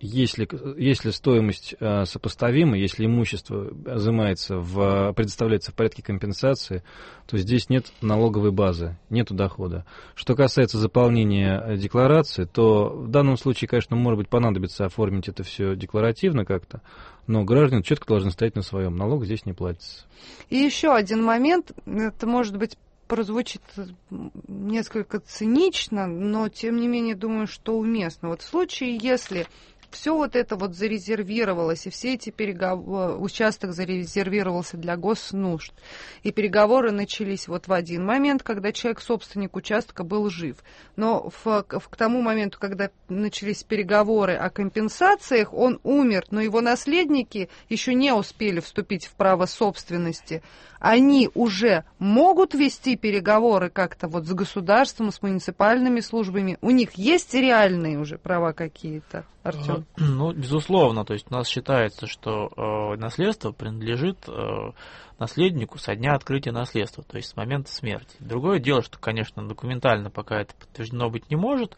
если стоимость сопоставима, если имущество предоставляется в порядке компенсации, то здесь нет налоговой базы, нет дохода. Что касается заполнения декларации, то в данном случае, конечно, может быть, понадобится оформить это все декларативно как-то, но граждане четко должны стоять на своем. Налог здесь не платится. И еще один момент, это, может быть, прозвучит несколько цинично, но, тем не менее, думаю, что уместно. Вот в случае, если все вот это вот зарезервировалось, и все эти участок зарезервировался для госнужд, и переговоры начались вот в один момент, когда человек, собственник участка, был жив. Но к тому моменту, когда начались переговоры о компенсациях, он умер, но его наследники еще не успели вступить в право собственности. Они уже могут вести переговоры как-то вот с государством, с муниципальными службами? У них есть реальные уже права какие-то, Артем? Ну, безусловно. То есть у нас считается, что наследство принадлежит наследнику со дня открытия наследства, то есть с момента смерти. Другое дело, что, конечно, документально пока это подтверждено быть не может,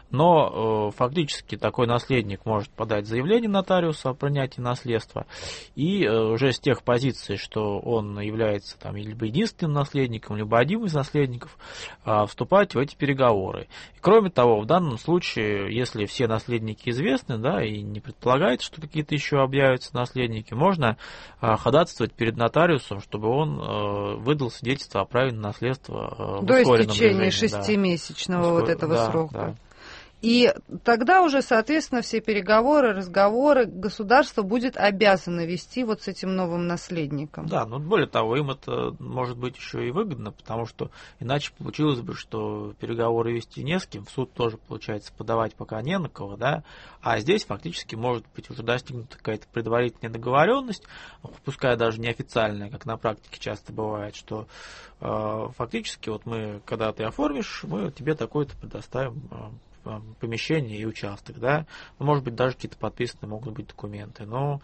но фактически такой наследник может подать заявление нотариусу о принятии наследства, и уже с тех позиций, что он является там либо единственным наследником, либо одним из наследников, вступать в эти переговоры. И, кроме того, в данном случае, если все наследники известны, да, и не предполагается, что какие-то еще объявятся наследники, можно ходатайствовать перед нотариусом, чтобы он выдал свидетельство о праве на наследство в ускоренном режиме. До истечения 6-месячного вот этого срока. Да. И тогда уже, соответственно, все переговоры, разговоры государство будет обязано вести вот с этим новым наследником. Да, но более того, им это может быть еще и выгодно, потому что иначе получилось бы, что переговоры вести не с кем, в суд тоже, получается, подавать пока не на кого, да, а здесь фактически может быть уже достигнута какая-то предварительная договоренность, пускай даже неофициальная, как на практике часто бывает, что фактически вот мы, когда ты оформишь, мы тебе такое-то предоставим помещение и участок, да, может быть, даже какие-то подписаны могут быть документы, но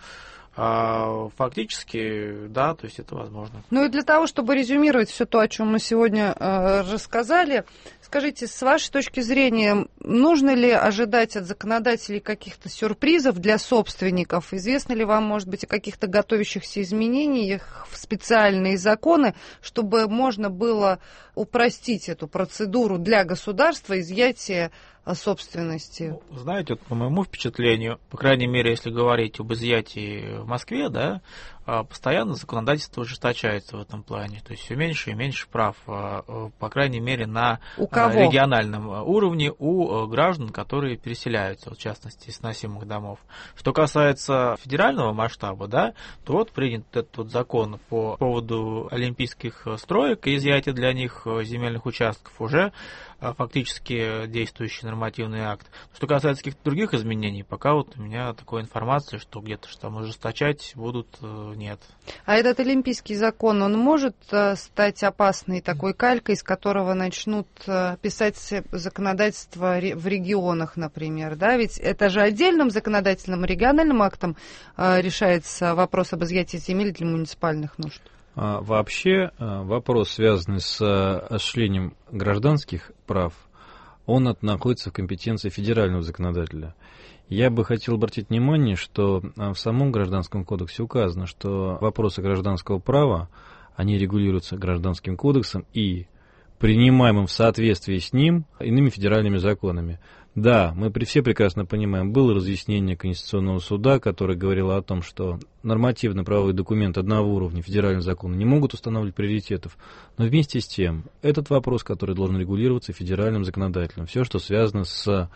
фактически, да, то есть это возможно. Ну и для того, чтобы резюмировать все то, о чем мы сегодня рассказали, скажите, с вашей точки зрения, нужно ли ожидать от законодателей каких-то сюрпризов для собственников? Известно ли вам, может быть, о каких-то готовящихся изменениях в специальные законы, чтобы можно было упростить эту процедуру для государства изъятия собственности? Ну, знаете, вот, по моему впечатлению, по крайней мере, если говорить об изъятии в Москве, да, постоянно законодательство ужесточается в этом плане. То есть все меньше и меньше прав, по крайней мере, на региональном уровне у граждан, которые переселяются, в частности, из сносимых домов. Что касается федерального масштаба, да, то вот принят этот вот закон по поводу олимпийских строек и изъятия для них земельных участков, уже фактически действующий нормативный акт. Что касается каких-то других изменений, пока вот у меня такой информации, что где-то что там ужесточать будут, нет. А этот олимпийский закон, он может стать опасной такой калькой, из которого начнут писать законодательство в регионах, например, да? Ведь это же отдельным законодательным региональным актом решается вопрос об изъятии земель для муниципальных нужд. Вообще вопрос, связанный с осуществлением гражданских прав, он находится в компетенции федерального законодателя. Я бы хотел обратить внимание, что в самом Гражданском кодексе указано, что вопросы гражданского права, они регулируются Гражданским кодексом и принимаемым в соответствии с ним иными федеральными законами. Да, мы все прекрасно понимаем, было разъяснение Конституционного суда, которое говорило о том, что нормативно-правовые документы одного уровня федерального закона не могут устанавливать приоритетов, но вместе с тем, этот вопрос, который должен регулироваться федеральным законодателем, все, что связано с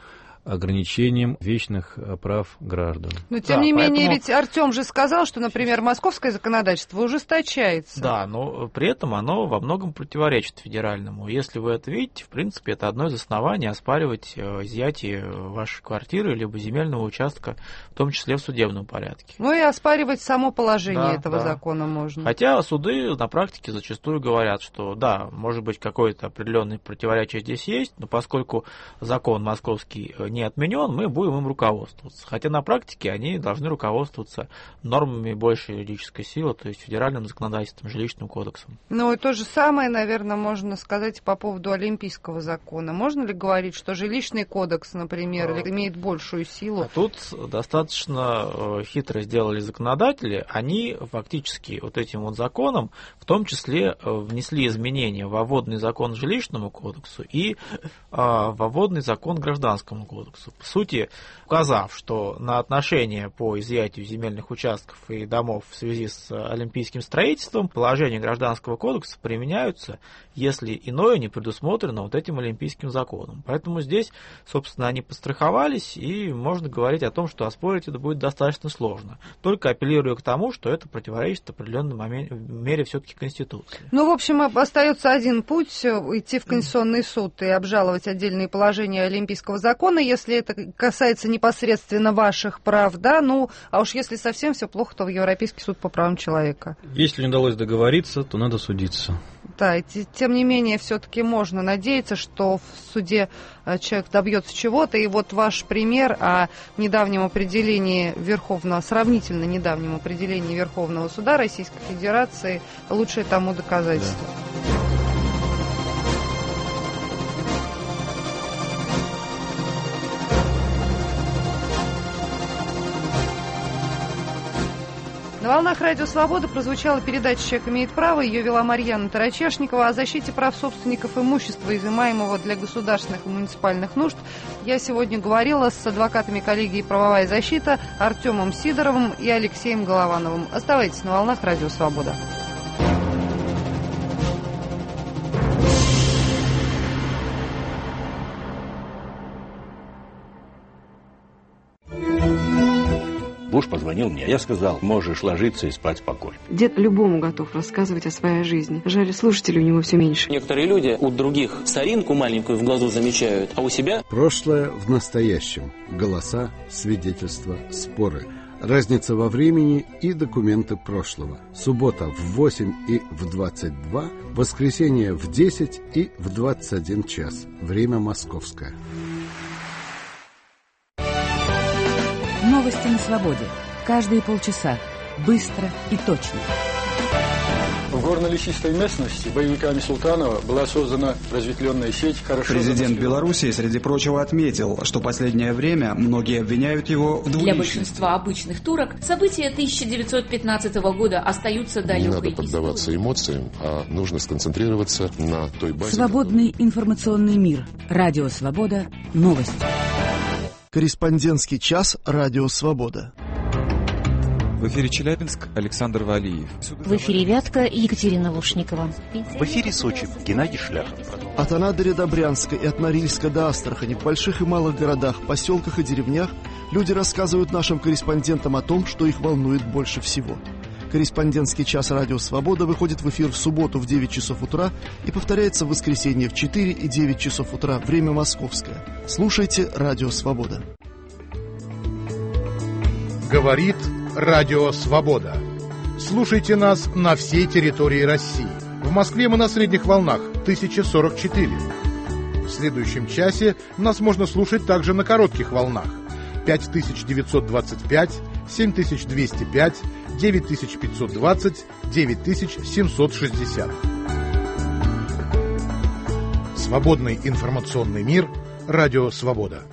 ограничением вечных прав граждан. Но, тем не менее, ведь Артем же сказал, что, например, московское законодательство ужесточается. Да, но при этом оно во многом противоречит федеральному. Если вы это видите, в принципе, это одно из оснований оспаривать изъятие вашей квартиры либо земельного участка, в том числе в судебном порядке. Ну и оспаривать само положение этого закона можно. Хотя суды на практике зачастую говорят, что да, может быть, какое-то определенное противоречие здесь есть, но поскольку закон московский не отменен, мы будем им руководствоваться. Хотя на практике они должны руководствоваться нормами большей юридической силы, то есть федеральным законодательством, жилищным кодексом. Ну и то же самое, наверное, можно сказать по поводу Олимпийского закона. Можно ли говорить, что жилищный кодекс, например, имеет большую силу? Тут достаточно хитро сделали законодатели. Они фактически вот этим вот законом в том числе внесли изменения во вводный закон жилищному кодексу и во вводный закон гражданскому кодексу. По сути, указав, что на отношения по изъятию земельных участков и домов в связи с олимпийским строительством положения Гражданского кодекса применяются, если иное не предусмотрено вот этим олимпийским законом. Поэтому здесь, собственно, они подстраховались, и можно говорить о том, что оспорить это будет достаточно сложно. Только апеллируя к тому, что это противоречит в определенной мере все-таки Конституции. Ну, в общем, остается один путь — идти в Конституционный суд и обжаловать отдельные положения Олимпийского закона, если это касается непосредственно ваших прав, да, ну, а уж если совсем все плохо, то в Европейский суд по правам человека. Если не удалось договориться, то надо судиться. Да, и тем не менее, все-таки можно надеяться, что в суде человек добьется чего-то. И вот ваш пример о недавнем определении сравнительно недавнем определении Верховного суда Российской Федерации — лучшее тому доказательство. Да. На волнах Радио Свобода прозвучала передача «Человек имеет право». Ее вела Марьяна Тарачешникова. О защите прав собственников имущества, изымаемого для государственных и муниципальных нужд, я сегодня говорила с адвокатами коллегии «Правовая защита» Артемом Сидоровым и Алексеем Головановым. Оставайтесь на волнах Радио Свобода. Буш позвонил мне. Я сказал, можешь ложиться и спать спокойно. Дед любому готов рассказывать о своей жизни. Жаль, слушателей у него все меньше. Некоторые люди у других соринку маленькую в глазу замечают, а у себя... Прошлое в настоящем. Голоса, свидетельства, споры. Разница во времени и документы прошлого. Суббота в 8 и в 22, воскресенье в 10 и в 21 час. Время московское. Новости на свободе. Каждые полчаса. Быстро и точно. В горно-лесистой местности боевиками Султанова была создана разветвленная сеть хорошо... Президент Белоруссии, среди прочего, отметил, что в последнее время многие обвиняют его в двуличности. Для большинства обычных турок события 1915 года остаются далекой историей. Не надо поддаваться эмоциям, а нужно сконцентрироваться на той базе... Свободный информационный мир. Радио Свобода. Новости. Корреспондентский час «Радио Свобода». В эфире Челябинск, Александр Валиев. В эфире Вятка, Екатерина Лушникова. В эфире Сочи, Геннадий Шляхов. От Анадыря до Брянска и от Норильска до Астрахани в больших и малых городах, поселках и деревнях люди рассказывают нашим корреспондентам о том, что их волнует больше всего. Корреспондентский час «Радио Свобода» выходит в эфир в субботу в 9 часов утра и повторяется в воскресенье в 4 и 9 часов утра, время московское. Слушайте «Радио Свобода». Говорит Радио Свобода. Слушайте нас на всей территории России. В Москве мы на средних волнах 1044. В следующем часе нас можно слушать также на коротких волнах 5925, 7205, 9520, 9760. Свободный информационный мир. Радио Свобода.